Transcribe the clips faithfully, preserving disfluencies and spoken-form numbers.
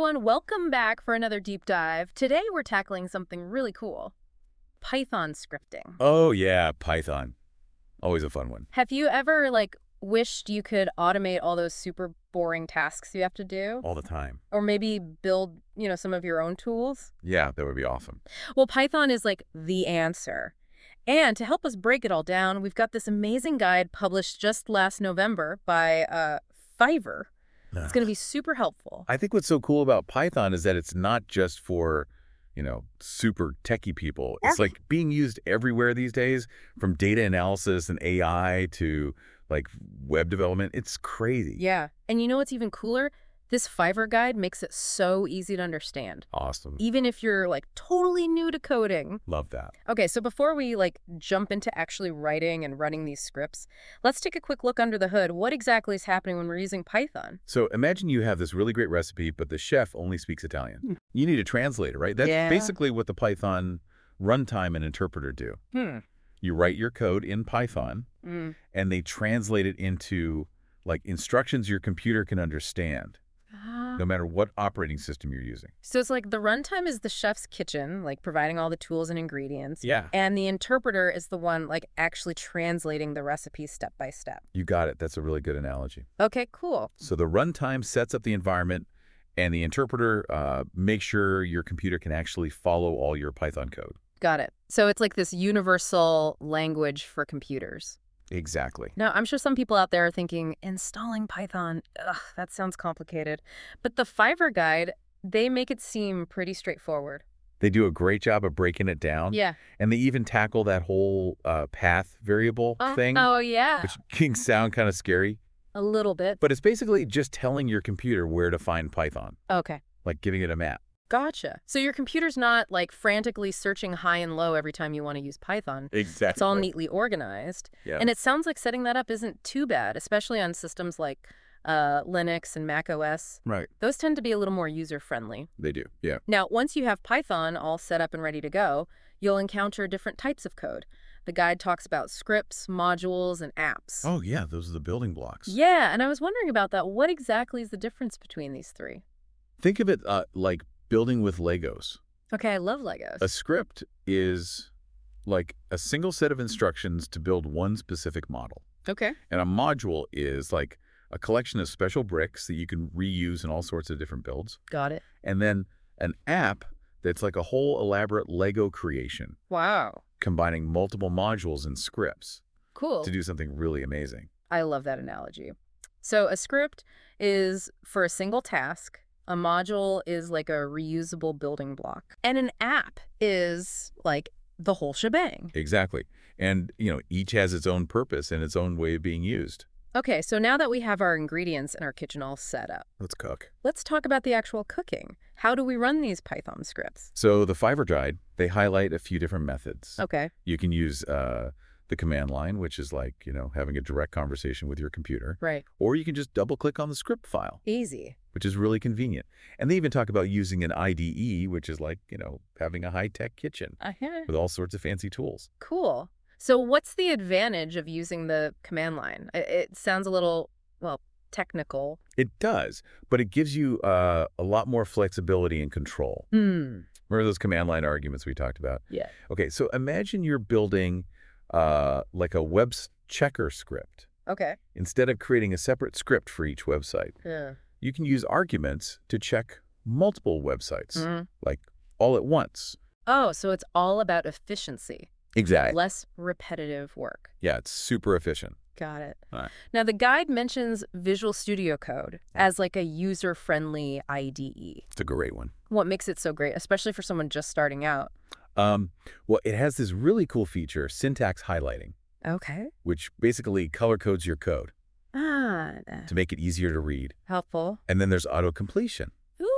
everyone, welcome back for another deep dive. Today we're tackling something really cool. Python scripting. Oh yeah, Python. Always a fun one. Have you ever, like, wished you could automate all those super boring tasks you have to do? All the time. Or maybe build, you know, some of your own tools? Yeah, that would be awesome. Well, Python is like the answer. And to help us break it all down, we've got this amazing guide published just last November by uh, Fiverr. It's going to be super helpful. I think what's so cool about Python is that it's not just for, you know, super techie people. It's like being used everywhere these days, from data analysis and A I to like web development. It's crazy. Yeah. And you know what's even cooler? This Fiverr guide makes it so easy to understand. Awesome. Even if you're like totally new to coding. Love that. Okay, so before we like jump into actually writing and running these scripts, let's take a quick look under the hood. What exactly is happening when we're using Python? So imagine you have this really great recipe, but the chef only speaks Italian. Hmm. You need a translator, right? That's yeah. basically what the Python runtime and interpreter do. Hmm. You write your code in Python, mm. and they translate it into like instructions your computer can understand. No matter what operating system you're using. So it's like the runtime is the chef's kitchen, like providing all the tools and ingredients. Yeah. And the interpreter is the one like actually translating the recipe step by step. You got it. That's a really good analogy. Okay, cool. So the runtime sets up the environment, and the interpreter uh, makes sure your computer can actually follow all your Python code. Got it. So it's like this universal language for computers. Exactly. Now, I'm sure some people out there are thinking, installing Python, ugh, that sounds complicated. But the Fiverr guide, they make it seem pretty straightforward. They do a great job of breaking it down. Yeah. And they even tackle that whole uh, path variable uh, thing. Oh, yeah. Which can sound kind of scary. A little bit. But it's basically just telling your computer where to find Python. Okay. Like giving it a map. Gotcha. So your computer's not like frantically searching high and low every time you want to use Python. Exactly. It's all neatly organized. Yeah. And it sounds like setting that up isn't too bad, especially on systems like uh, Linux and Mac O S. Right. Those tend to be a little more user-friendly. They do, yeah. Now, once you have Python all set up and ready to go, you'll encounter different types of code. The guide talks about scripts, modules, and apps. Oh, yeah, those are the building blocks. Yeah, and I was wondering about that. What exactly is the difference between these three? Think of it uh, like building with Legos. Okay, I love Legos. A script is like a single set of instructions to build one specific model. Okay. And a module is like a collection of special bricks that you can reuse in all sorts of different builds. Got it. And then an app that's like a whole elaborate Lego creation. Wow. Combining multiple modules and scripts. Cool. To do something really amazing. I love that analogy. So a script is for a single task. A module is like a reusable building block. And an app is like the whole shebang. Exactly. And, you know, each has its own purpose and its own way of being used. Okay, so now that we have our ingredients in our kitchen all set up, let's cook. Let's talk about the actual cooking. How do we run these Python scripts? So the Fiverr guide, they highlight a few different methods. Okay. You can use uh, the command line, which is like, you know, having a direct conversation with your computer. Right. Or you can just double click on the script file. Easy. Which is really convenient. And they even talk about using an I D E, which is like, you know, having a high-tech kitchen uh-huh. with all sorts of fancy tools. Cool. So what's the advantage of using the command line? It sounds a little, well, technical. It does, but it gives you uh, a lot more flexibility and control. Hmm. Remember those command line arguments we talked about? Yeah. Okay, so imagine you're building uh, like a web checker script. Okay. Instead of creating a separate script for each website, yeah. you can use arguments to check multiple websites, mm-hmm. like all at once. Oh, so it's all about efficiency. Exactly. Less repetitive work. Yeah, it's super efficient. Got it. All right. Now, the guide mentions Visual Studio Code as like a user-friendly I D E. It's a great one. What makes it so great, especially for someone just starting out? Um, well, it has this really cool feature, syntax highlighting. Okay. Which basically color codes your code. Ah. To make it easier to read. Helpful. And then there's auto-completion.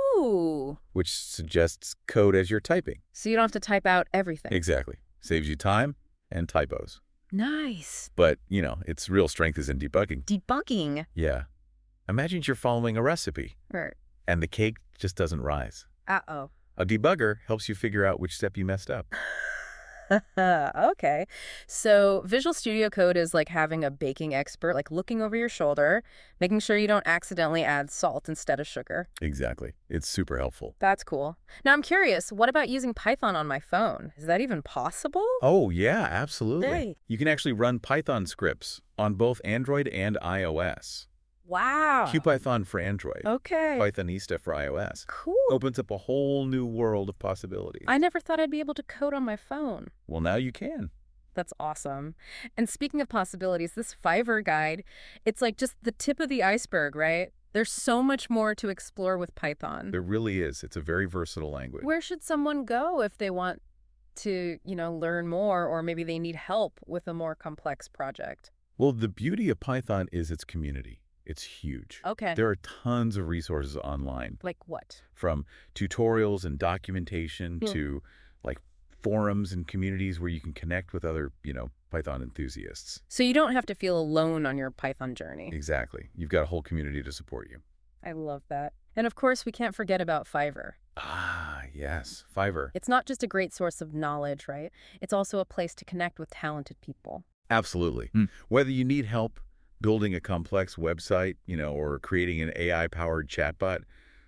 Ooh. Which suggests code as you're typing. So you don't have to type out everything. Exactly. Saves you time and typos. Nice. But, you know, its real strength is in debugging. Debugging? Yeah. Imagine you're following a recipe. Right. And the cake just doesn't rise. Uh-oh. A debugger helps you figure out which step you messed up. Okay. So Visual Studio Code is like having a baking expert like looking over your shoulder, making sure you don't accidentally add salt instead of sugar. Exactly. It's super helpful. That's cool. Now I'm curious, what about using Python on my phone? Is that even possible? Oh, yeah, absolutely. Hey. You can actually run Python scripts on both Android and iOS. Wow. CuPython for Android, Okay. Pythonista for iOS. Cool. Opens up a whole new world of possibilities. I never thought I'd be able to code on my phone. Well, now you can. That's awesome. And speaking of possibilities, this Fiverr guide, it's like just the tip of the iceberg, right? There's so much more to explore with Python. There really is. It's a very versatile language. Where should someone go if they want to, you know, learn more, or maybe they need help with a more complex project? Well, the beauty of Python is its community. It's huge. Okay. There are tons of resources online, Like what? from tutorials and documentation Hmm. to like forums and communities where you can connect with other, you know, Python enthusiasts. So you don't have to feel alone on your Python journey. Exactly. You've got a whole community to support you. I love that. And of course, we can't forget about Fiverr. Ah, yes. Fiverr. It's not just a great source of knowledge, right? It's also a place to connect with talented people. Absolutely. Hmm. Whether you need help building a complex website, you know, or creating an A I-powered chatbot,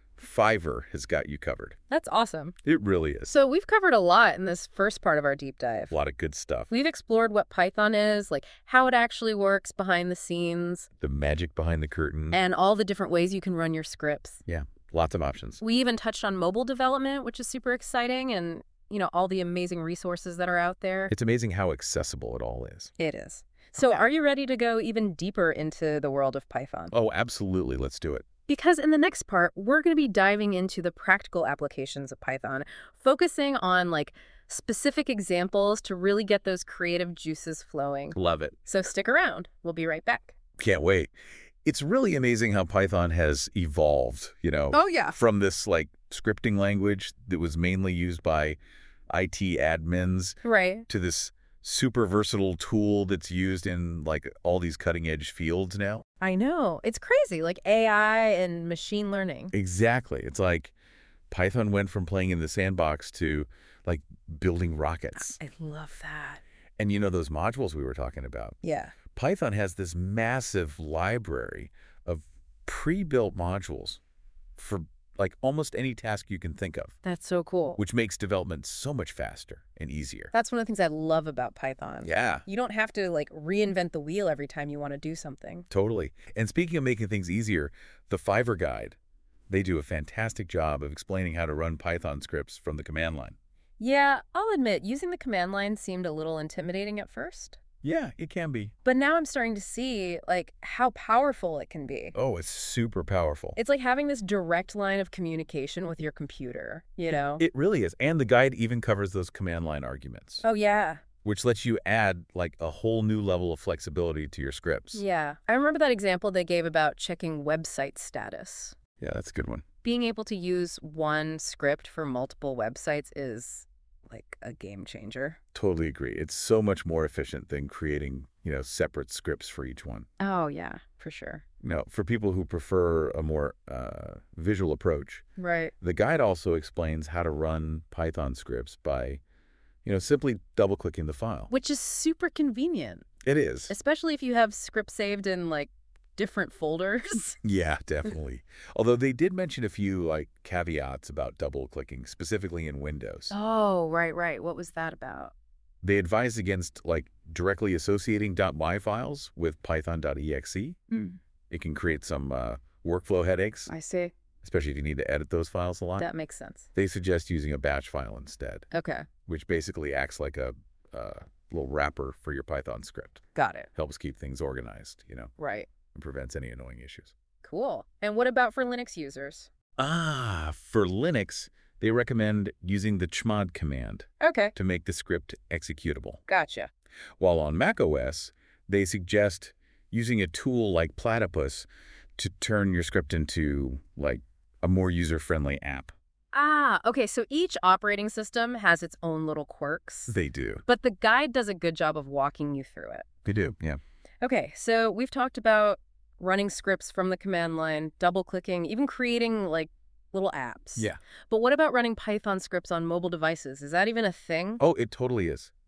Fiverr has got you covered. That's awesome. It really is. So we've covered a lot in this first part of our deep dive. A lot of good stuff. We've explored what Python is, like how it actually works behind the scenes, The magic behind the curtain. and all the different ways you can run your scripts. Yeah, lots of options. We even touched on mobile development, which is super exciting, and, you know, all the amazing resources that are out there. It's amazing how accessible it all is. It is. So are you ready to go even deeper into the world of Python? Oh, absolutely. Let's do it. Because in the next part, we're going to be diving into the practical applications of Python, focusing on like specific examples to really get those creative juices flowing. Love it. So stick around. We'll be right back. Can't wait. It's really amazing how Python has evolved, you know, Oh, yeah. from this like scripting language that was mainly used by I T admins Right. to this super versatile tool that's used in like all these cutting edge fields now. I know. It's crazy, like A I and machine learning. Exactly. It's like Python went from playing in the sandbox to like building rockets. I love that. And you know those modules we were talking about? Yeah. Python has this massive library of pre-built modules for like almost any task you can think of, That's so cool. which makes development so much faster and easier. That's one of the things I love about Python. Yeah, You don't have to like reinvent the wheel every time you want to do something. totally. And speaking of making things easier, the Fiverr guide, they do a fantastic job of explaining how to run Python scripts from the command line. Yeah, I'll admit, using the command line seemed a little intimidating at first. Yeah, it can be. But now I'm starting to see like how powerful it can be. Oh, it's super powerful. It's like having this direct line of communication with your computer, you know? It really is. And the guide even covers those command line arguments, Oh, yeah. which lets you add like a whole new level of flexibility to your scripts. Yeah. I remember that example they gave about checking website status. Yeah, that's a good one. Being able to use one script for multiple websites is like a game changer. Totally agree. It's so much more efficient than creating, you know, separate scripts for each one. Oh, yeah, for sure. Now, for people who prefer a more uh, visual approach, Right. the guide also explains how to run Python scripts by, you know, simply double-clicking the file. Which is super convenient, It is. especially if you have scripts saved in like different folders. Yeah, definitely. Although they did mention a few like caveats about double-clicking, specifically in Windows. Oh, right, right. What was that about? They advise against like directly associating .y files with python.exe. Mm, It can create some uh, workflow headaches, I see. especially if you need to edit those files a lot. That makes sense. They suggest using a batch file instead, Okay, which basically acts like a uh, little wrapper for your Python script. got it. Helps keep things organized, you know, Right. and prevents any annoying issues. Cool. And what about for Linux users? Ah, for Linux, they recommend using the chmod command Okay, to make the script executable. gotcha. While on macOS, they suggest using a tool like Platypus to turn your script into like a more user-friendly app. Ah, okay, so each operating system has its own little quirks, They do. but the guide does a good job of walking you through it. They do, yeah. Okay, so we've talked about running scripts from the command line, double-clicking, even creating like little apps. Yeah. But what about running Python scripts on mobile devices? Is that even a thing? Oh, it totally is.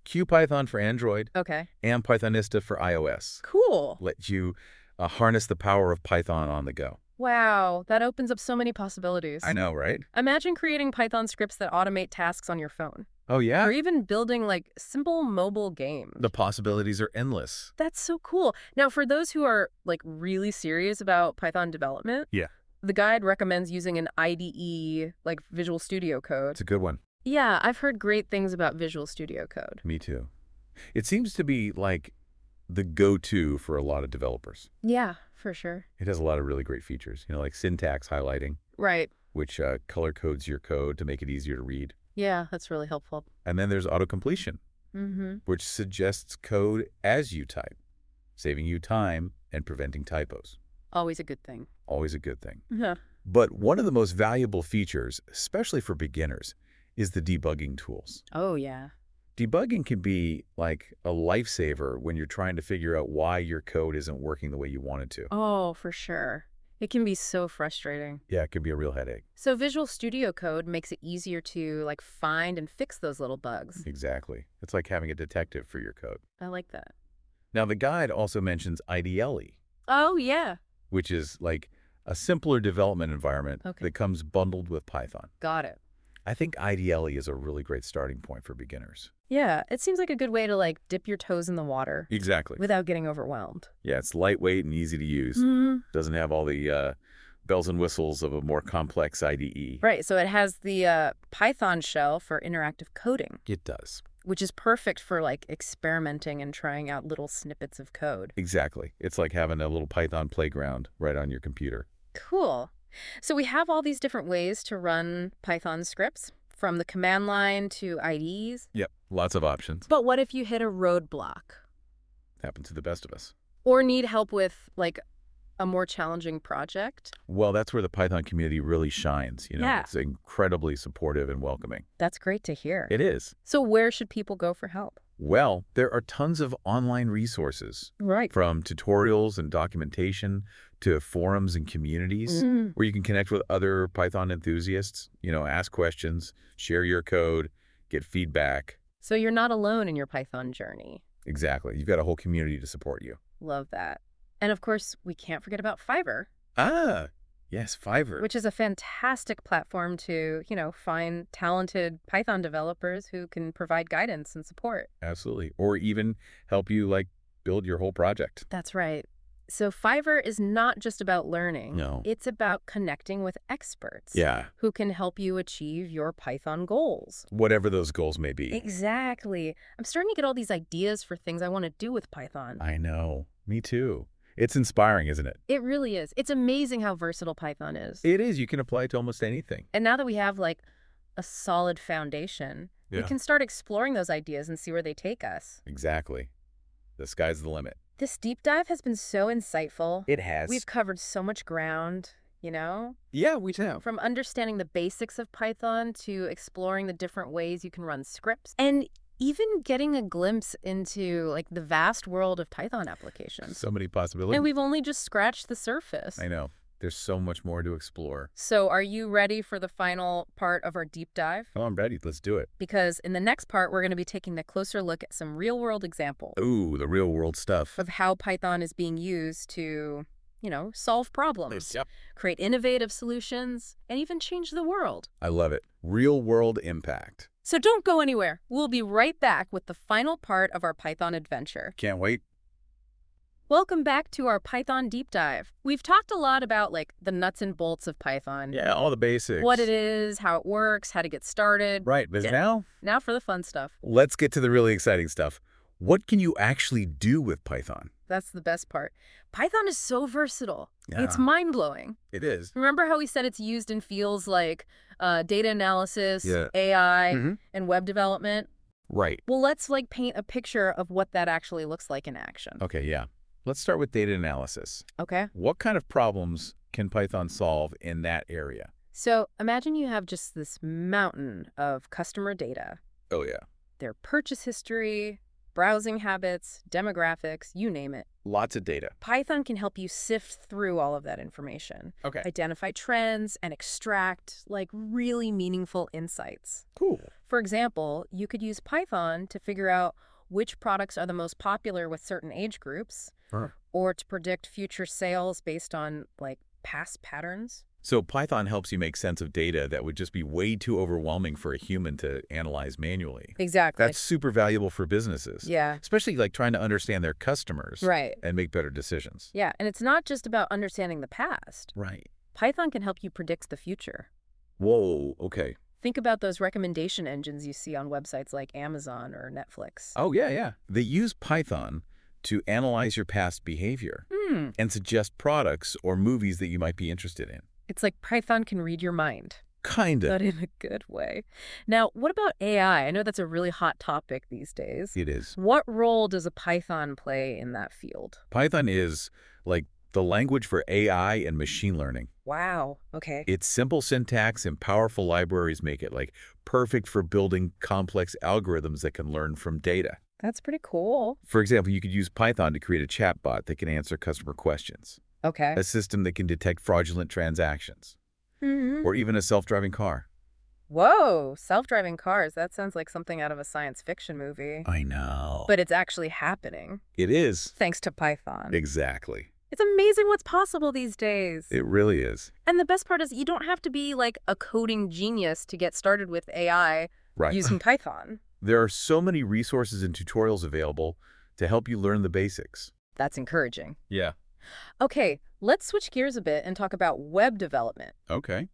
CuPython for Android Okay. and Pythonista for iOS. Cool. Let you uh, harness the power of Python on the go. Wow, that opens up so many possibilities. I know, right? Imagine creating Python scripts that automate tasks on your phone, Oh, yeah? or even building like simple mobile games. The possibilities are endless. That's so cool. Now, for those who are like really serious about Python development, Yeah. the guide recommends using an I D E, like Visual Studio Code. It's a good one. Yeah, I've heard great things about Visual Studio Code. Me too. It seems to be like the go-to for a lot of developers. Yeah, for sure. It has a lot of really great features, you know, like syntax highlighting, Right. which uh, color codes your code to make it easier to read. Yeah, that's really helpful. And then there's autocompletion, Mm-hmm. which suggests code as you type, saving you time and preventing typos. Always a good thing. Always a good thing. Yeah. But one of the most valuable features, especially for beginners, is the debugging tools. Oh, yeah. Debugging can be like a lifesaver when you're trying to figure out why your code isn't working the way you want it to. Oh, for sure. It can be so frustrating. Yeah, it can be a real headache. So Visual Studio Code makes it easier to like find and fix those little bugs. Exactly. It's like having a detective for your code. I like that. Now, the guide also mentions I D L E, Oh, yeah. which is like a simpler development environment Okay. that comes bundled with Python. Got it. I think I D L E is a really great starting point for beginners. Yeah, it seems like a good way to like dip your toes in the water Exactly. without getting overwhelmed. Yeah, it's lightweight and easy to use. Mm-hmm. Doesn't have all the uh, bells and whistles of a more complex I D E. Right, so it has the uh, Python shell for interactive coding, It does. which is perfect for like experimenting and trying out little snippets of code. Exactly. It's like having a little Python playground right on your computer. Cool. So we have all these different ways to run Python scripts, from the command line to I D Es. Yep. Lots of options. But what if you hit a roadblock Happens to the best of us. or need help with like a more challenging project? Well, that's where the Python community really shines. You know, Yeah. It's incredibly supportive and welcoming. That's great to hear. It is. So where should people go for help? Well, there are tons of online resources, Right. from tutorials and documentation to forums and communities Mm. where you can connect with other Python enthusiasts, you know, ask questions, share your code, get feedback. So you're not alone in your Python journey. Exactly. You've got a whole community to support you. Love that. And of course, we can't forget about Fiverr, Ah, yes, Fiverr. which is a fantastic platform to, you know, find talented Python developers who can provide guidance and support. Absolutely. Or even help you, like, build your whole project. That's right. So Fiverr is not just about learning. No. It's about connecting with experts Yeah. who can help you achieve your Python goals. Whatever those goals may be. Exactly. I'm starting to get all these ideas for things I want to do with Python. I know. Me too. It's inspiring, isn't it? It really is. It's amazing how versatile Python is. It is. You can apply it to almost anything. And now that we have like a solid foundation, we Yeah. can start exploring those ideas and see where they take us. Exactly. The sky's the limit. This deep dive has been so insightful. It has. We've covered so much ground, you know? Yeah, we have. From understanding the basics of Python to exploring the different ways you can run scripts and even getting a glimpse into like the vast world of Python applications. So many possibilities. And we've only just scratched the surface. I know. There's so much more to explore. So are you ready for the final part of our deep dive? Oh, I'm ready. Let's do it. Because in the next part, we're going to be taking a closer look at some real-world examples Ooh, the real world stuff. of how Python is being used to, you know, solve problems, Yep. create innovative solutions, and even change the world. I love it. Real world impact. So don't go anywhere. We'll be right back with the final part of our Python adventure. Can't wait. Welcome back to our Python deep dive. We've talked a lot about like the nuts and bolts of Python. Yeah, all the basics. What it is, how it works, how to get started. Right, but Yeah. now Now for the fun stuff. let's get to the really exciting stuff. What can you actually do with Python? That's the best part. Python is so versatile. It's Yeah. mind-blowing. It is. Remember how we said it's used in fields like uh, data analysis, Yeah. A I, Mhm. and web development? Right. Well, let's like paint a picture of what that actually looks like in action. Okay, yeah. Let's start with data analysis. Okay? What kind of problems can Python solve in that area? So imagine you have just this mountain of customer data, Oh, yeah. their purchase history, browsing habits, demographics, you name it. Lots of data. Python can help you sift through all of that information, Okay. identify trends, and extract like really meaningful insights. Cool. For example, you could use Python to figure out which products are the most popular with certain age groups, Sure. or to predict future sales based on, like, past patterns. So Python helps you make sense of data that would just be way too overwhelming for a human to analyze manually. Exactly. That's super valuable for businesses. Yeah. Especially like trying to understand their customers. Right. And make better decisions. Yeah, and it's not just about understanding the past. Right. Python can help you predict the future. Whoa, okay. Think about those recommendation engines you see on websites like Amazon or Netflix. Oh, yeah, yeah. They use Python to analyze your past behavior Hmm. and suggest products or movies that you might be interested in. It's like Python can read your mind, Kinda. but in a good way. Now, what about A I? I know that's a really hot topic these days. It is. What role does a Python play in that field? Python is like the language for A I and machine learning. Wow. Okay. Its simple syntax and powerful libraries make it like perfect for building complex algorithms that can learn from data. That's pretty cool. For example, you could use Python to create a chatbot that can answer customer questions, Okay. a system that can detect fraudulent transactions, Mhm. or even a self-driving car. Whoa, self-driving cars. That sounds like something out of a science fiction movie. I know. But it's actually happening, It is. thanks to Python. Exactly. It's amazing what's possible these days. It really is. And the best part is you don't have to be like a coding genius to get started with A I Right. using Python. There are so many resources and tutorials available to help you learn the basics. That's encouraging. Yeah. Okay, let's switch gears a bit and talk about web development. Okay.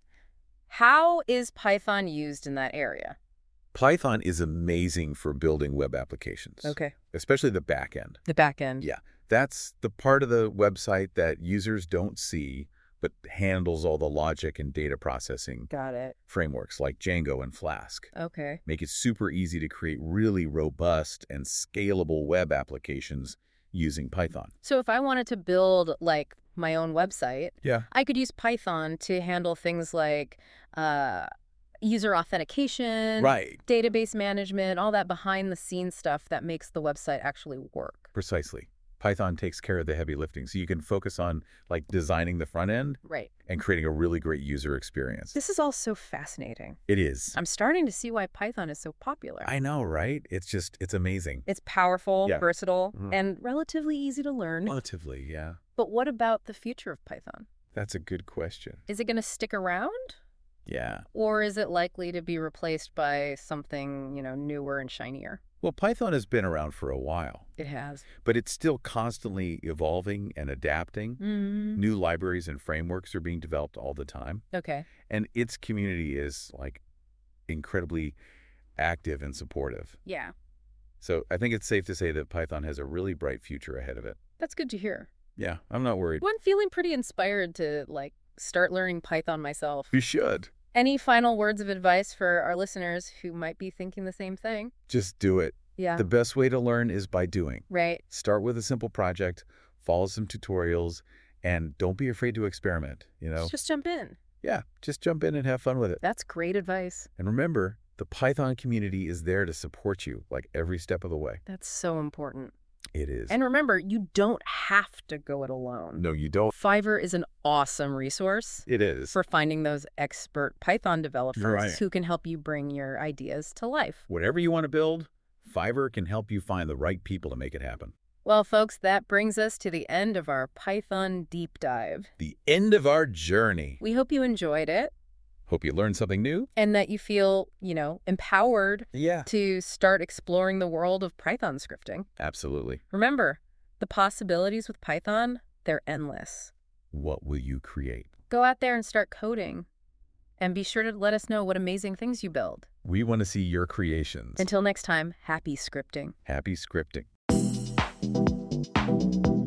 How is Python used in that area? Python is amazing for building web applications, Okay. especially the back end. The back end. Yeah. That's the part of the website that users don't see, but handles all the logic and data processing Got it. frameworks like Django and Flask. Okay. Make it super easy to create really robust and scalable web applications using Python. So if I wanted to build like my own website, Yeah. I could use Python to handle things like uh, user authentication, Right. database management, all that behind the scenes stuff that makes the website actually work. Precisely. Python takes care of the heavy lifting, so you can focus on like designing the front end Right. and creating a really great user experience. This is all so fascinating. It is. I'm starting to see why Python is so popular. I know, right? It's just, it's amazing. It's powerful, Yeah. versatile, Mhm. and relatively easy to learn. Relatively, yeah. But what about the future of Python? That's a good question. Is it going to stick around? Yeah. Or is it likely to be replaced by something, you know, newer and shinier? Well, Python has been around for a while, It has. but it's still constantly evolving and adapting. Mm. New libraries and frameworks are being developed all the time. Okay. And its community is like incredibly active and supportive. Yeah. So I think it's safe to say that Python has a really bright future ahead of it. That's good to hear. Yeah, I'm not worried. Well, I'm feeling pretty inspired to, like, start learning Python myself. You should. Any final words of advice for our listeners who might be thinking the same thing? Just do it. Yeah. The best way to learn is by doing. Right. Start with a simple project, follow some tutorials, and don't be afraid to experiment, you know? Just jump in. Yeah, just jump in and have fun with it. That's great advice. And remember, the Python community is there to support you like every step of the way. That's so important. It is. And remember, you don't have to go it alone. No, you don't. Fiverr is an awesome resource It is. for finding those expert Python developers Right. who can help you bring your ideas to life. Whatever you want to build, Fiverr can help you find the right people to make it happen. Well, folks, that brings us to the end of our Python deep dive. The end of our journey. We hope you enjoyed it Hope you learned something new. and that you feel, you know, empowered Yeah. to start exploring the world of Python scripting. Absolutely. Remember, the possibilities with Python, they're endless. What will you create? Go out there and start coding. And be sure to let us know what amazing things you build. We want to see your creations. Until next time, happy scripting. Happy scripting.